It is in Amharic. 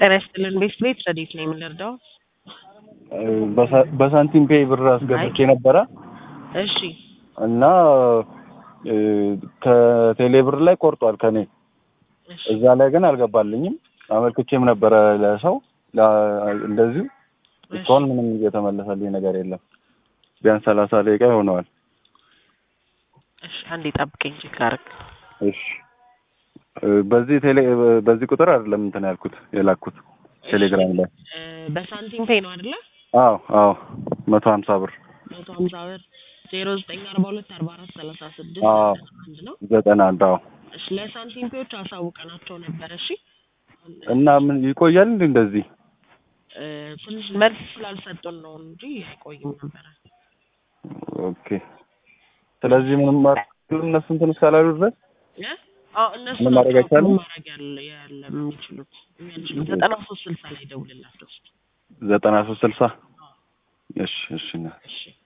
ጤና ይስጥልን። ቤት ረዲት ነው የምንረዳው? በሳንቲም ፔይ ብር አስገብቼ ነበረ። እሺ። እና ከቴሌ ብር ላይ ቆርጧል ከኔ። እዛ ላይ ግን አልገባልኝም። አመልክቼም ነበረ ለሰው እንደዚህ እስካሁን ምንም የተመለሰልኝ ነገር የለም። ቢያንስ 30 ደቂቃ ይሆነዋል። እሺ አንዴ ጠብቀኝ ቼክ ላድርግ። እሺ በዚህ ቁጥር አይደለም እንትን ያልኩት የላኩት ቴሌግራም ላይ በሳንቲም ፔይ ነው አይደለ? አዎ 150 ብር 150 ብር 0942443691 ነው 91 አዎ። እሺ ለሳንቲም ፔዮች አሳውቀናቸው ነበር። እሺ እና ምን ይቆያል እንደዚህ? ትንሽ መልስ ስላልሰጡን ነው እንጂ አይቆይም ነበር። ኦኬ ስለዚህ ምንም እነሱ እንትን እስካላሉ ድረስ እነሱ ማድረግ አይቻልም። ማድረግ ያለ የሚችሉት 9360 ላይ ደውልላቸው። 9360 እሺ